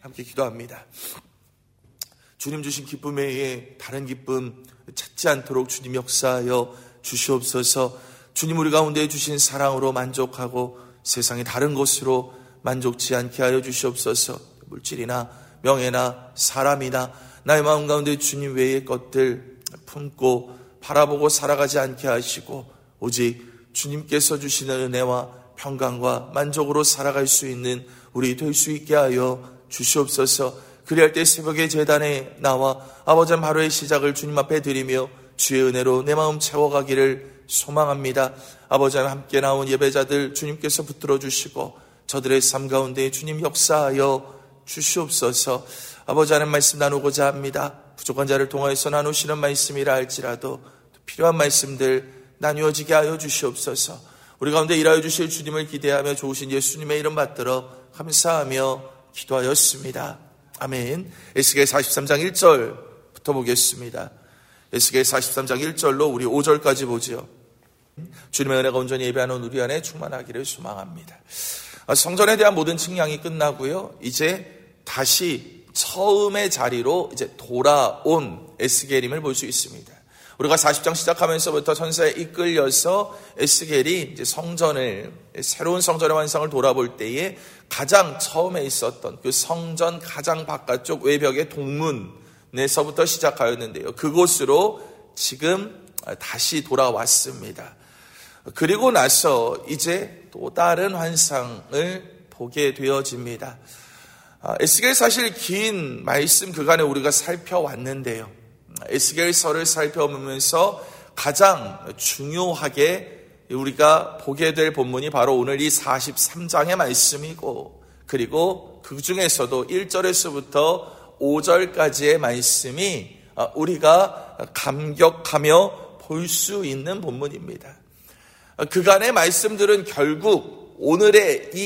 함께 기도합니다. 주님 주신 기쁨 외에 다른 기쁨 찾지 않도록 주님 역사하여 주시옵소서. 주님 우리 가운데 주신 사랑으로 만족하고 세상의 다른 것으로 만족치 않게 하여 주시옵소서. 물질이나 명예나 사람이나 나의 마음 가운데 주님 외의 것들 품고 바라보고 살아가지 않게 하시고 오직 주님께서 주시는 은혜와 평강과 만족으로 살아갈 수 있는 우리 될 수 있게 하여 주시옵소서. 그리할 때 새벽에 제단에 나와 아버지 하루의 시작을 주님 앞에 드리며 주의 은혜로 내 마음 채워가기를 소망합니다. 아버지 함께 나온 예배자들 주님께서 붙들어 주시고 저들의 삶 가운데 주님 역사하여 주시옵소서. 아버지 하나님 말씀 나누고자 합니다. 부족한 자를 통하여서 나누시는 말씀이라 할지라도 필요한 말씀들 나누어지게 하여 주시옵소서. 우리 가운데 일하여 주실 주님을 기대하며 좋으신 예수님의 이름 받들어 감사하며 기도하였습니다. 아멘. 에스겔 43장 1절부터 보겠습니다. 에스겔 43장 1절로 우리 5절까지 보죠. 주님의 은혜가 온전히 예배하는 우리 안에 충만하기를 소망합니다. 성전에 대한 모든 측량이 끝나고요. 이제 다시 처음의 자리로 이제 돌아온 에스겔임을 볼 수 있습니다. 우리가 40장 시작하면서부터 천사에 이끌려서 에스겔이 이제 새로운 성전의 완성을 돌아볼 때에 가장 처음에 있었던 그 성전 가장 바깥쪽 외벽의 동문에서부터 시작하였는데요. 그곳으로 지금 다시 돌아왔습니다. 그리고 나서 이제 또 다른 환상을 보게 되어집니다. 에스겔 사실 긴 말씀 그간에 우리가 살펴왔는데요. 에스겔서를 살펴보면서 가장 중요하게 우리가 보게 될 본문이 바로 오늘 이 43장의 말씀이고, 그리고 그 중에서도 1절에서부터 5절까지의 말씀이 우리가 감격하며 볼 수 있는 본문입니다. 그간의 말씀들은 결국 오늘의 이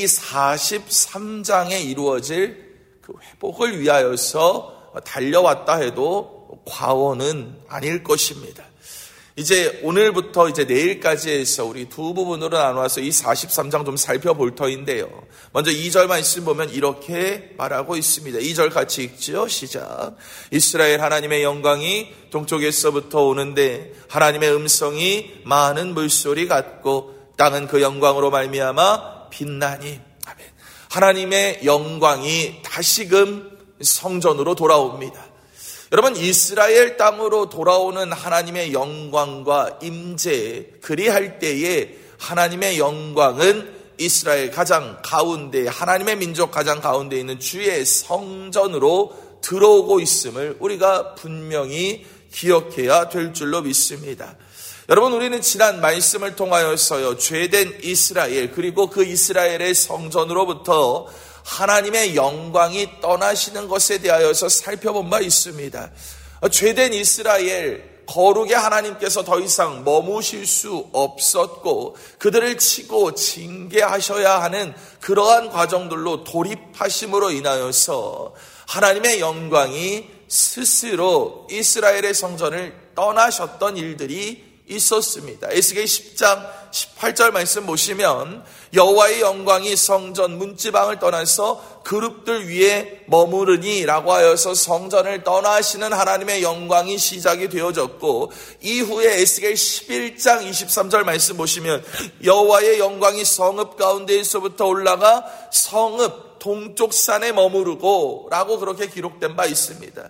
43장에 이루어질 그 회복을 위하여서 달려왔다 해도 과언은 아닐 것입니다. 이제 오늘부터 이제 내일까지 해서 우리 두 부분으로 나눠서 이 43장 좀 살펴볼 터인데요. 먼저 2절 말씀 보면 이렇게 말하고 있습니다. 2절 같이 읽죠. 시작. 이스라엘 하나님의 영광이 동쪽에서부터 오는데 하나님의 음성이 많은 물소리 같고 땅은 그 영광으로 말미암아 빛나니. 아멘. 하나님의 영광이 다시금 성전으로 돌아옵니다. 여러분, 이스라엘 땅으로 돌아오는 하나님의 영광과 임재, 그리할 때에 하나님의 영광은 이스라엘 가장 가운데, 하나님의 민족 가장 가운데 있는 주의 성전으로 들어오고 있음을 우리가 분명히 기억해야 될 줄로 믿습니다. 여러분, 우리는 지난 말씀을 통하여서요, 죄된 이스라엘, 그리고 그 이스라엘의 성전으로부터 하나님의 영광이 떠나시는 것에 대하여서 살펴본 바 있습니다. 죄된 이스라엘, 거룩의 하나님께서 더 이상 머무실 수 없었고 그들을 치고 징계하셔야 하는 그러한 과정들로 돌입하심으로 인하여서 하나님의 영광이 스스로 이스라엘의 성전을 떠나셨던 일들이 있었습니다. 에스겔 10장 18절 말씀 보시면 여호와의 영광이 성전 문지방을 떠나서 그룹들 위에 머무르니 라고 하여서 성전을 떠나시는 하나님의 영광이 시작이 되어졌고, 이후에 에스겔 11장 23절 말씀 보시면 여호와의 영광이 성읍 가운데에서부터 올라가 성읍 동쪽 산에 머무르고 라고 그렇게 기록된 바 있습니다.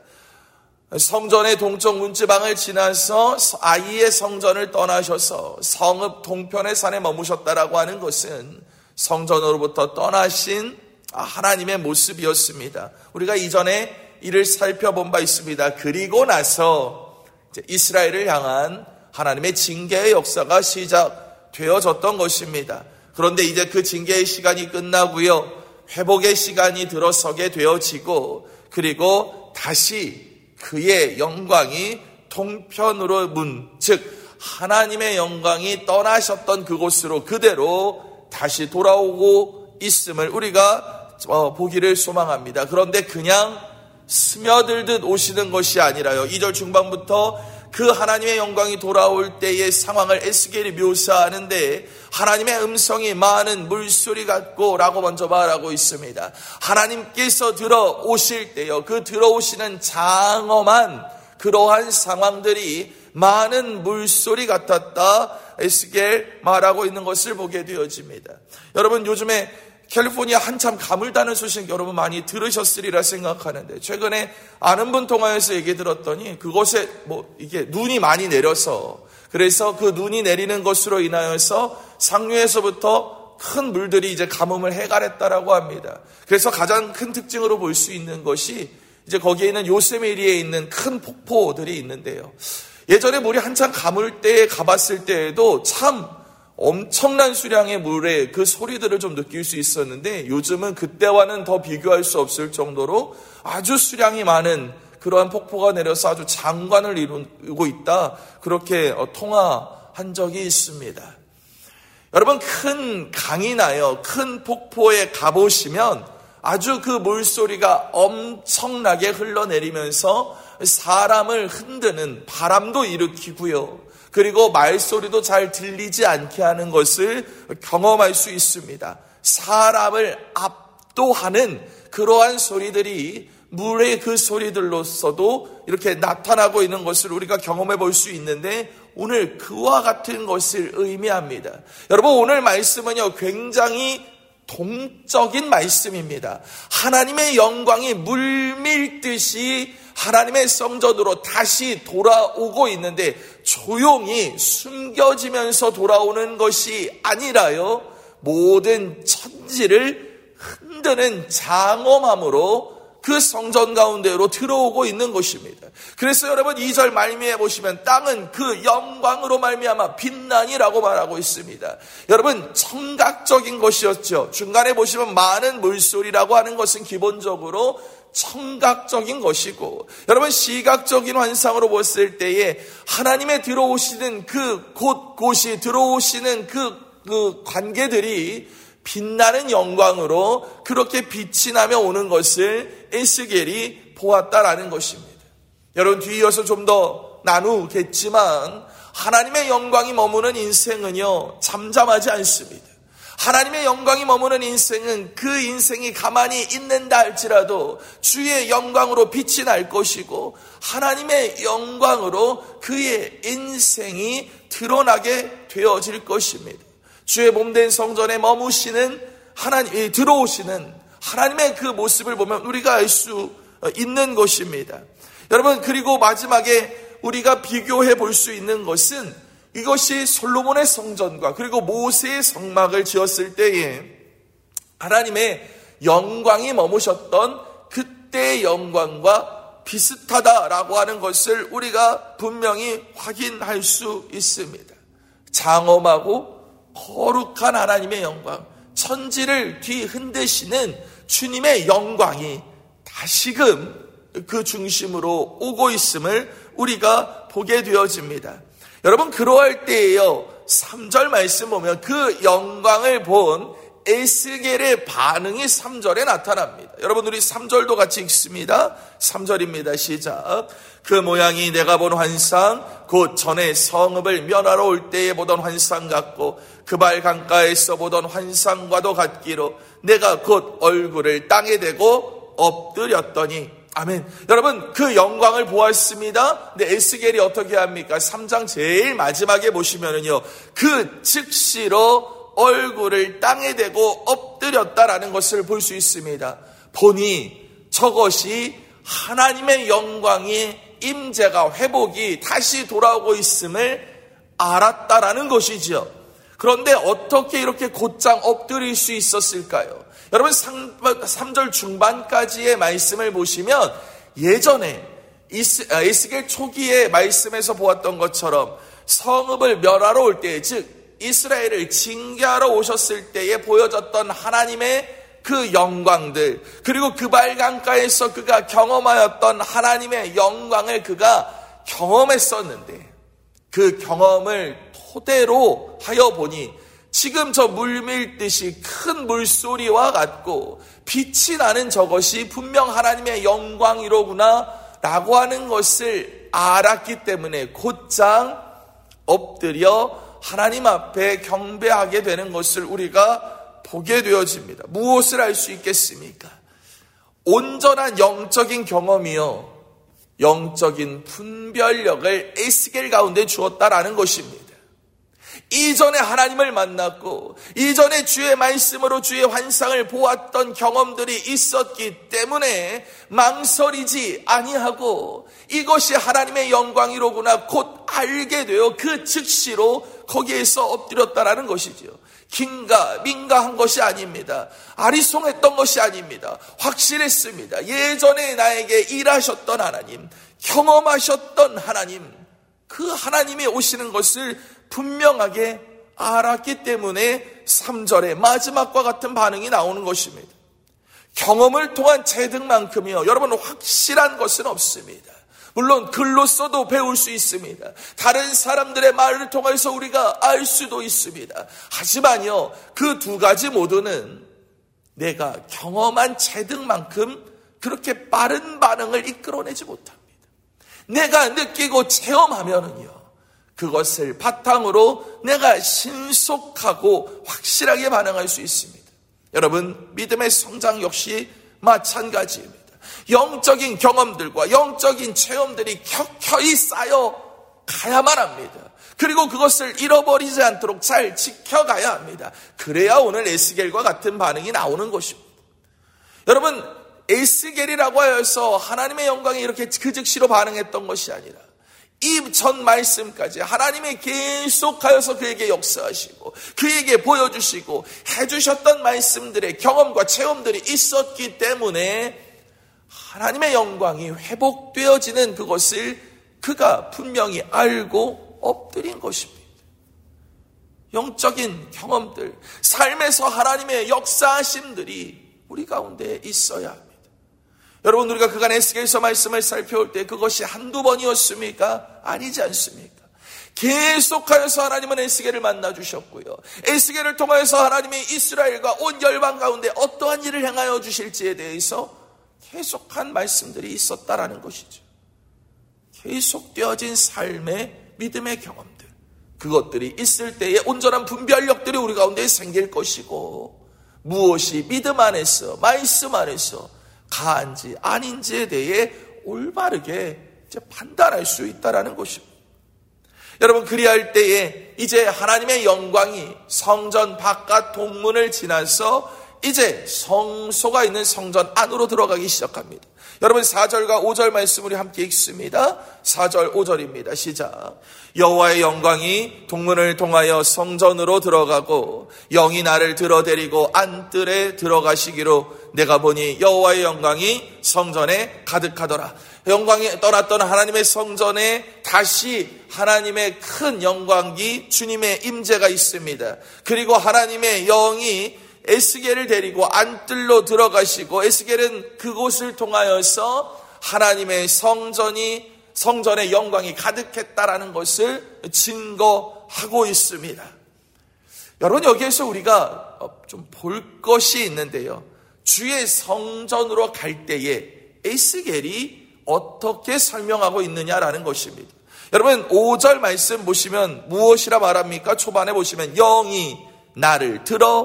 성전의 동쪽 문지방을 지나서 아이의 성전을 떠나셔서 성읍 동편의 산에 머무셨다라고 하는 것은 성전으로부터 떠나신 하나님의 모습이었습니다. 우리가 이전에 이를 살펴본 바 있습니다. 그리고 나서 이스라엘을 향한 하나님의 징계의 역사가 시작되어졌던 것입니다. 그런데 이제 그 징계의 시간이 끝나고요, 회복의 시간이 들어서게 되어지고, 그리고 다시 그의 영광이 동편으로 즉 하나님의 영광이 떠나셨던 그곳으로 그대로 다시 돌아오고 있음을 우리가 보기를 소망합니다. 그런데 그냥 스며들듯 오시는 것이 아니라요, 2절 중반부터 그 하나님의 영광이 돌아올 때의 상황을 에스겔이 묘사하는데 하나님의 음성이 많은 물소리 같고 라고 먼저 말하고 있습니다. 하나님께서 들어오실 때요, 그 들어오시는 장엄한 그러한 상황들이 많은 물소리 같았다, 에스겔 말하고 있는 것을 보게 되어집니다. 여러분, 요즘에 캘리포니아 한참 가물다는 소식 여러분 많이 들으셨으리라 생각하는데, 최근에 아는 분 통화해서 얘기 들었더니 그곳에 이게 눈이 많이 내려서, 그래서 그 눈이 내리는 것으로 인하여서 상류에서부터 큰 물들이 이제 가뭄을 해갈했다라고 합니다. 그래서 가장 큰 특징으로 볼 수 있는 것이 이제 거기에 있는 요세미리에 있는 큰 폭포들이 있는데요. 예전에 물이 한참 가물 때에 가봤을 때에도 참 엄청난 수량의 물의 그 소리들을 좀 느낄 수 있었는데, 요즘은 그때와는 더 비교할 수 없을 정도로 아주 수량이 많은 그러한 폭포가 내려서 아주 장관을 이루고 있다, 그렇게 통화한 적이 있습니다. 여러분, 큰 강이나요, 큰 폭포에 가보시면 아주 그 물소리가 엄청나게 흘러내리면서 사람을 흔드는 바람도 일으키고요, 그리고 말소리도 잘 들리지 않게 하는 것을 경험할 수 있습니다. 사람을 압도하는 그러한 소리들이 물의 그 소리들로서도 이렇게 나타나고 있는 것을 우리가 경험해 볼 수 있는데, 오늘 그와 같은 것을 의미합니다. 여러분, 오늘 말씀은요, 굉장히 동적인 말씀입니다. 하나님의 영광이 물밀듯이 하나님의 성전으로 다시 돌아오고 있는데, 조용히 숨겨지면서 돌아오는 것이 아니라요, 모든 천지를 흔드는 장엄함으로 그 성전 가운데로 들어오고 있는 것입니다. 그래서 여러분, 2절 말미에 보시면 땅은 그 영광으로 말미암아 빛나니라고 말하고 있습니다. 여러분, 청각적인 것이었죠. 중간에 보시면 많은 물소리라고 하는 것은 기본적으로 청각적인 것이고, 여러분, 시각적인 환상으로 봤을 때에 하나님의 들어오시는 그 곳이 들어오시는 그 관계들이 빛나는 영광으로 그렇게 빛이 나며 오는 것을 에스겔이 보았다라는 것입니다. 여러분, 뒤이어서 좀 더 나누겠지만 하나님의 영광이 머무는 인생은요, 잠잠하지 않습니다. 하나님의 영광이 머무는 인생은 그 인생이 가만히 있는다 할지라도 주의 영광으로 빛이 날 것이고, 하나님의 영광으로 그의 인생이 드러나게 되어질 것입니다. 주의 몸된 성전에 머무시는 하나님, 들어오시는 하나님의 그 모습을 보면 우리가 알 수 있는 것입니다. 여러분, 그리고 마지막에 우리가 비교해 볼 수 있는 것은, 이것이 솔로몬의 성전과 그리고 모세의 성막을 지었을 때에 하나님의 영광이 머무셨던 그때의 영광과 비슷하다라고 하는 것을 우리가 분명히 확인할 수 있습니다. 장엄하고 거룩한 하나님의 영광, 천지를 뒤흔드시는 주님의 영광이 다시금 그 중심으로 오고 있음을 우리가 보게 되어집니다. 여러분, 그러할 때에요, 3절 말씀 보면 그 영광을 본 에스겔의 반응이 3절에 나타납니다. 여러분, 우리 3절도 같이 읽습니다. 3절입니다. 시작. 그 모양이 내가 본 환상, 곧 전에 성읍을 면하러 올 때에 보던 환상 같고 그발 강가에서 보던 환상과도 같기로 내가 곧 얼굴을 땅에 대고 엎드렸더니. 아멘. 여러분, 그 영광을 보았습니다. 근데 에스겔이 어떻게 합니까? 3장 제일 마지막에 보시면은요, 그 즉시로 얼굴을 땅에 대고 엎드렸다라는 것을 볼 수 있습니다. 보니 저것이 하나님의 영광의 임재가, 회복이 다시 돌아오고 있음을 알았다라는 것이지요. 그런데 어떻게 이렇게 곧장 엎드릴 수 있었을까요? 여러분, 3절 중반까지의 말씀을 보시면 예전에 에스겔 초기의 말씀에서 보았던 것처럼 성읍을 멸하러 올 때, 즉 이스라엘을 징계하러 오셨을 때에 보여졌던 하나님의 그 영광들, 그리고 그발 강가에서 그가 경험하였던 하나님의 영광을 그가 경험했었는데, 그 경험을 토대로 하여 보니 지금 저 물밀듯이 큰 물소리와 같고 빛이 나는 저것이 분명 하나님의 영광이로구나 라고 하는 것을 알았기 때문에 곧장 엎드려 하나님 앞에 경배하게 되는 것을 우리가 보게 되어집니다. 무엇을 알 수 있겠습니까? 온전한 영적인 경험이요, 영적인 분별력을 에스겔 가운데 주었다라는 것입니다. 이전에 하나님을 만났고 이전에 주의 말씀으로 주의 환상을 보았던 경험들이 있었기 때문에 망설이지 아니하고 이것이 하나님의 영광이로구나 곧 알게 되어 그 즉시로 거기에서 엎드렸다라는 것이죠. 긴가 민가한 것이 아닙니다. 아리송했던 것이 아닙니다. 확실했습니다. 예전에 나에게 일하셨던 하나님, 경험하셨던 하나님, 그 하나님이 오시는 것을 분명하게 알았기 때문에 3절의 마지막과 같은 반응이 나오는 것입니다. 경험을 통한 체득만큼이요, 여러분, 확실한 것은 없습니다. 물론 글로써도 배울 수 있습니다. 다른 사람들의 말을 통해서 우리가 알 수도 있습니다. 하지만요, 그 두 가지 모두는 내가 경험한 체득만큼 그렇게 빠른 반응을 이끌어내지 못합니다. 내가 느끼고 체험하면은요, 그것을 바탕으로 내가 신속하고 확실하게 반응할 수 있습니다. 여러분, 믿음의 성장 역시 마찬가지입니다. 영적인 경험들과 영적인 체험들이 켜켜이 쌓여 가야만 합니다. 그리고 그것을 잃어버리지 않도록 잘 지켜가야 합니다. 그래야 오늘 에스겔과 같은 반응이 나오는 것입니다. 여러분, 에스겔이라고 하여서 하나님의 영광이 이렇게 그 즉시로 반응했던 것이 아니라 이 전 말씀까지 하나님이 계속하여서 그에게 역사하시고 그에게 보여주시고 해주셨던 말씀들의 경험과 체험들이 있었기 때문에 하나님의 영광이 회복되어지는 그것을 그가 분명히 알고 엎드린 것입니다. 영적인 경험들, 삶에서 하나님의 역사하심들이 우리 가운데 있어야 합니다. 여러분, 우리가 그간 에스겔서 말씀을 살펴볼 때 그것이 한두 번이었습니까? 아니지 않습니까? 계속하여서 하나님은 에스겔을 만나주셨고요, 에스겔을 통하여서 하나님이 이스라엘과 온 열방 가운데 어떠한 일을 행하여 주실지에 대해서 계속한 말씀들이 있었다라는 것이죠. 계속되어진 삶의 믿음의 경험들, 그것들이 있을 때에 온전한 분별력들이 우리 가운데 생길 것이고, 무엇이 믿음 안에서 말씀 안에서 가한지 아닌지에 대해 올바르게 이제 판단할 수 있다라는 것입니다. 여러분, 그리할 때에 이제 하나님의 영광이 성전 바깥 동문을 지나서 이제 성소가 있는 성전 안으로 들어가기 시작합니다. 여러분, 4절과 5절 말씀 우리 함께 읽습니다. 4절 5절입니다. 시작. 여호와의 영광이 동문을 통하여 성전으로 들어가고 영이 나를 들어데리고 안뜰에 들어가시기로 내가 보니 여호와의 영광이 성전에 가득하더라. 영광이 떠났던 하나님의 성전에 다시 하나님의 큰 영광이 주님의 임재가 있습니다. 그리고 하나님의 영이 에스겔을 데리고 안뜰로 들어가시고 에스겔은 그곳을 통하여서 하나님의 성전의 영광이 가득했다라는 것을 증거하고 있습니다. 여러분, 여기에서 우리가 좀 볼 것이 있는데요, 주의 성전으로 갈 때에 에스겔이 어떻게 설명하고 있느냐라는 것입니다. 여러분, 5절 말씀 보시면 무엇이라 말합니까? 초반에 보시면 영이 나를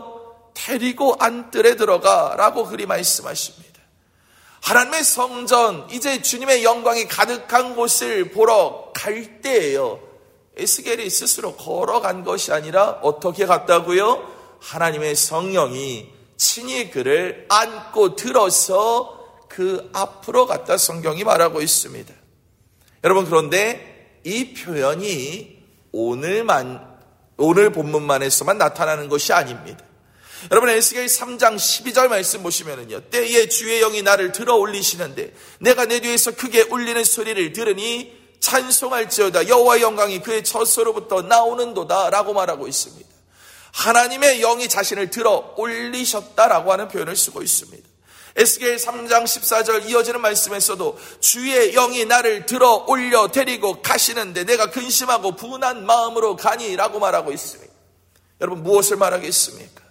데리고 안뜰에 들어가라고 그리 말씀하십니다. 하나님의 성전, 이제 주님의 영광이 가득한 곳을 보러 갈 때예요, 에스겔이 스스로 걸어간 것이 아니라 어떻게 갔다고요? 하나님의 성령이 친히 그를 안고 들어서 그 앞으로 갔다 성경이 말하고 있습니다. 여러분, 그런데 이 표현이 오늘 본문만에서만 나타나는 것이 아닙니다. 여러분, 에스겔 3장 12절 말씀 보시면은요, 때에 주의 영이 나를 들어 올리시는데 내가 내 뒤에서 크게 울리는 소리를 들으니 찬송할지어다. 여호와의 영광이 그의 젖소로부터 나오는도다 라고 말하고 있습니다. 하나님의 영이 자신을 들어 올리셨다라고 하는 표현을 쓰고 있습니다. 에스겔 3장 14절 이어지는 말씀에서도 주의 영이 나를 들어 올려 데리고 가시는데 내가 근심하고 분한 마음으로 가니 라고 말하고 있습니다. 여러분, 무엇을 말하겠습니까?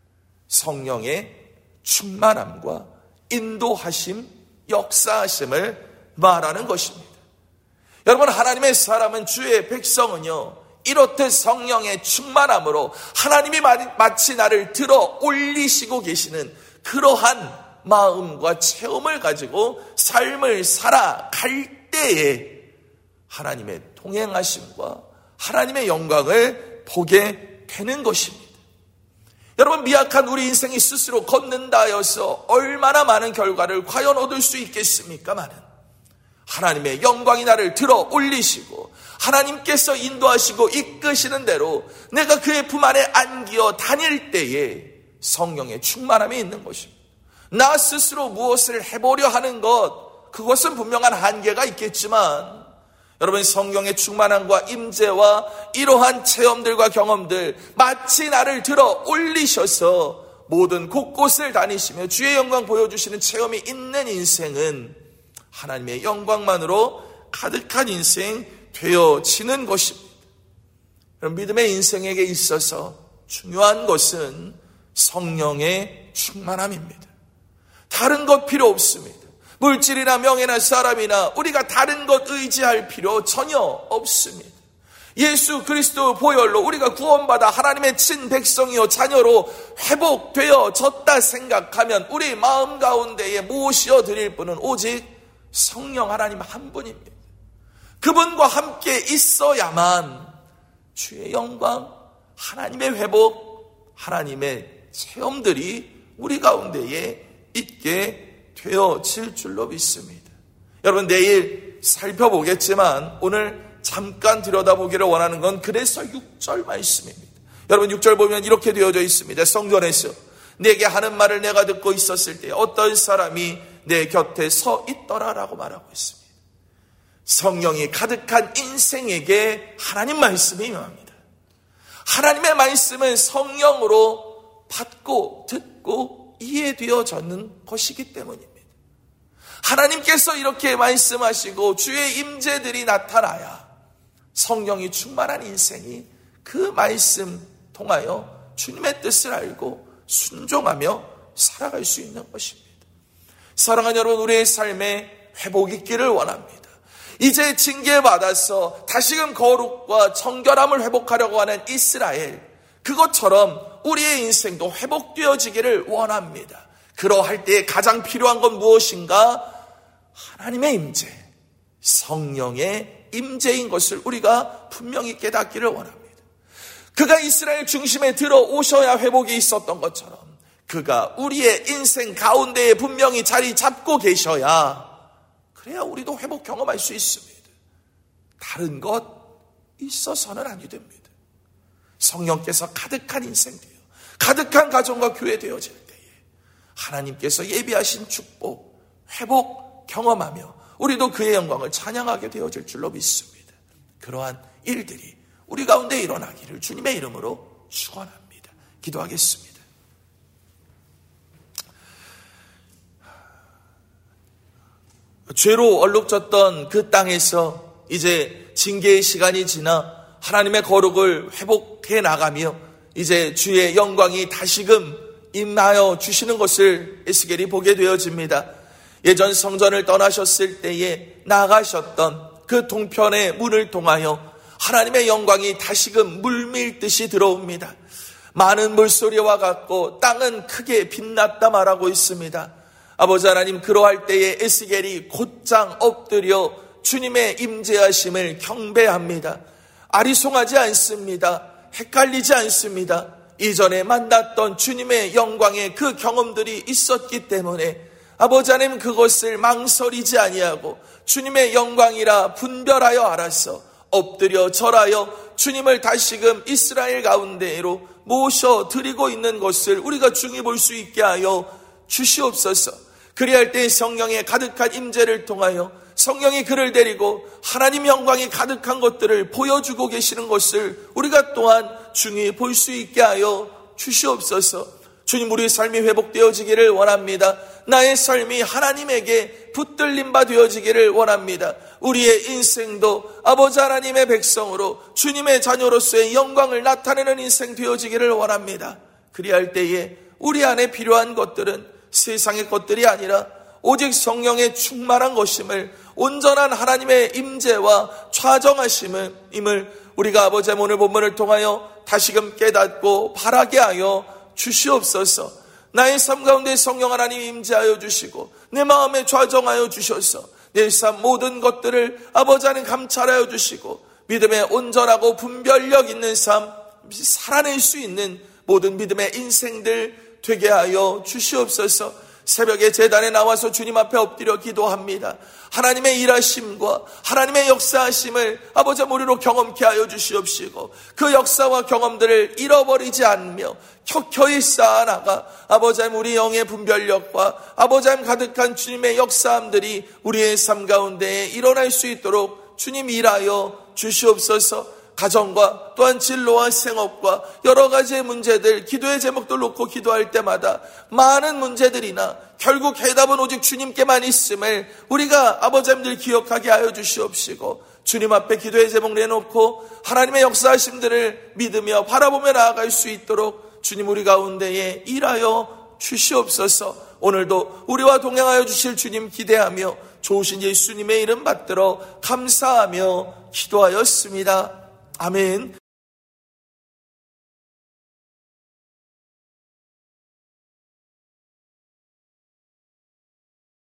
성령의 충만함과 인도하심, 역사하심을 말하는 것입니다. 여러분, 하나님의 사람은, 주의 백성은요, 이렇듯 성령의 충만함으로 하나님이 마치 나를 들어 올리시고 계시는 그러한 마음과 체험을 가지고 삶을 살아갈 때에 하나님의 동행하심과 하나님의 영광을 보게 되는 것입니다. 여러분, 미약한 우리 인생이 스스로 걷는다 하여서 얼마나 많은 결과를 과연 얻을 수 있겠습니까마는, 하나님의 영광이 나를 들어 올리시고 하나님께서 인도하시고 이끄시는 대로 내가 그의 품 안에 안기어 다닐 때에 성령의 충만함이 있는 것입니다. 나 스스로 무엇을 해보려 하는 것, 그것은 분명한 한계가 있겠지만, 여러분, 성령의 충만함과 임재와 이러한 체험들과 경험들, 마치 나를 들어 올리셔서 모든 곳곳을 다니시며 주의 영광 보여주시는 체험이 있는 인생은 하나님의 영광만으로 가득한 인생 되어지는 것입니다. 믿음의 인생에게 있어서 중요한 것은 성령의 충만함입니다. 다른 것 필요 없습니다. 물질이나 명예나 사람이나 우리가 다른 것 의지할 필요 전혀 없습니다. 예수 그리스도 보혈로 우리가 구원받아 하나님의 친백성이요 자녀로 회복되어졌다 생각하면 우리 마음 가운데에 모시어 드릴 분은 오직 성령 하나님 한 분입니다. 그분과 함께 있어야만 주의 영광, 하나님의 회복, 하나님의 체험들이 우리 가운데에 있게 되어질 줄로 믿습니다. 여러분, 내일 살펴보겠지만 오늘 잠깐 들여다보기를 원하는 건 그래서 6절 말씀입니다. 여러분, 6절 보면 이렇게 되어져 있습니다. 성전에서 내게 하는 말을 내가 듣고 있었을 때 어떤 사람이 내 곁에 서 있더라라고 말하고 있습니다. 성령이 가득한 인생에게 하나님 말씀이 임합니다. 하나님의 말씀은 성령으로 받고 듣고 이해되어졌는 것이기 때문입니다. 하나님께서 이렇게 말씀하시고 주의 임재들이 나타나야 성령이 충만한 인생이 그 말씀 통하여 주님의 뜻을 알고 순종하며 살아갈 수 있는 것입니다. 사랑하는 여러분, 우리의 삶에 회복이 있기를 원합니다. 이제 징계받아서 다시금 거룩과 정결함을 회복하려고 하는 이스라엘, 그것처럼 우리의 인생도 회복되어지기를 원합니다. 그러할 때에 가장 필요한 건 무엇인가? 하나님의 임재, 성령의 임재인 것을 우리가 분명히 깨닫기를 원합니다. 그가 이스라엘 중심에 들어오셔야 회복이 있었던 것처럼 그가 우리의 인생 가운데에 분명히 자리 잡고 계셔야, 그래야 우리도 회복 경험할 수 있습니다. 다른 것 있어서는 아니 됩니다. 성령께서 가득한 인생 되어 가득한 가정과 교회 되어질 때에 하나님께서 예비하신 축복, 회복 경험하며 우리도 그의 영광을 찬양하게 되어질 줄로 믿습니다. 그러한 일들이 우리 가운데 일어나기를 주님의 이름으로 축원합니다. 기도하겠습니다. 죄로 얼룩졌던 그 땅에서 이제 징계의 시간이 지나 하나님의 거룩을 회복해 나가며 이제 주의 영광이 다시금 임하여 주시는 것을 에스겔이 보게 되어집니다. 예전 성전을 떠나셨을 때에 나가셨던 그 동편의 문을 통하여 하나님의 영광이 다시금 물밀듯이 들어옵니다. 많은 물소리와 같고 땅은 크게 빛났다 말하고 있습니다. 아버지 하나님, 그러할 때에 에스겔이 곧장 엎드려 주님의 임재하심을 경배합니다. 아리송하지 않습니다. 헷갈리지 않습니다. 이전에 만났던 주님의 영광의 그 경험들이 있었기 때문에 아버지 하나님, 그것을 망설이지 아니하고 주님의 영광이라 분별하여 알아서 엎드려 절하여 주님을 다시금 이스라엘 가운데로 모셔드리고 있는 것을 우리가 중히 볼 수 있게 하여 주시옵소서. 그리할 때 성령의 가득한 임재를 통하여 성령이 그를 데리고 하나님 영광이 가득한 것들을 보여주고 계시는 것을 우리가 또한 중히 볼 수 있게 하여 주시옵소서. 주님, 우리의 삶이 회복되어지기를 원합니다. 나의 삶이 하나님에게 붙들림 바 되어지기를 원합니다. 우리의 인생도 아버지 하나님의 백성으로 주님의 자녀로서의 영광을 나타내는 인생 되어지기를 원합니다. 그리할 때에 우리 안에 필요한 것들은 세상의 것들이 아니라 오직 성령의 충만한 것임을, 온전한 하나님의 임재와 좌정하심을 우리가 아버지의 오늘 본문을 통하여 다시금 깨닫고 바라게 하여 주시옵소서. 나의 삶 가운데 성령 하나님 임재하여 주시고 내 마음에 좌정하여 주셔서 내 삶 모든 것들을 아버지 하나님 감찰하여 주시고 믿음의 온전하고 분별력 있는 삶 살아낼 수 있는 모든 믿음의 인생들 되게 하여 주시옵소서. 새벽에 제단에 나와서 주님 앞에 엎드려 기도합니다. 하나님의 일하심과 하나님의 역사하심을 아버지 우리로 경험케 하여 주시옵시고 그 역사와 경험들을 잃어버리지 않으며 켜켜이 쌓아나가 아버지 우리 영의 분별력과 아버지 가득한 주님의 역사함들이 우리의 삶 가운데 일어날 수 있도록 주님 일하여 주시옵소서. 가정과 또한 진로와 생업과 여러 가지의 문제들, 기도의 제목들 놓고 기도할 때마다 많은 문제들이나 결국 해답은 오직 주님께만 있음을 우리가 아버지님들 기억하게 하여 주시옵시고 주님 앞에 기도의 제목 내놓고 하나님의 역사하심들을 믿으며 바라보며 나아갈 수 있도록 주님 우리 가운데에 일하여 주시옵소서. 오늘도 우리와 동행하여 주실 주님 기대하며 좋으신 예수님의 이름 받들어 감사하며 기도하였습니다. 아멘.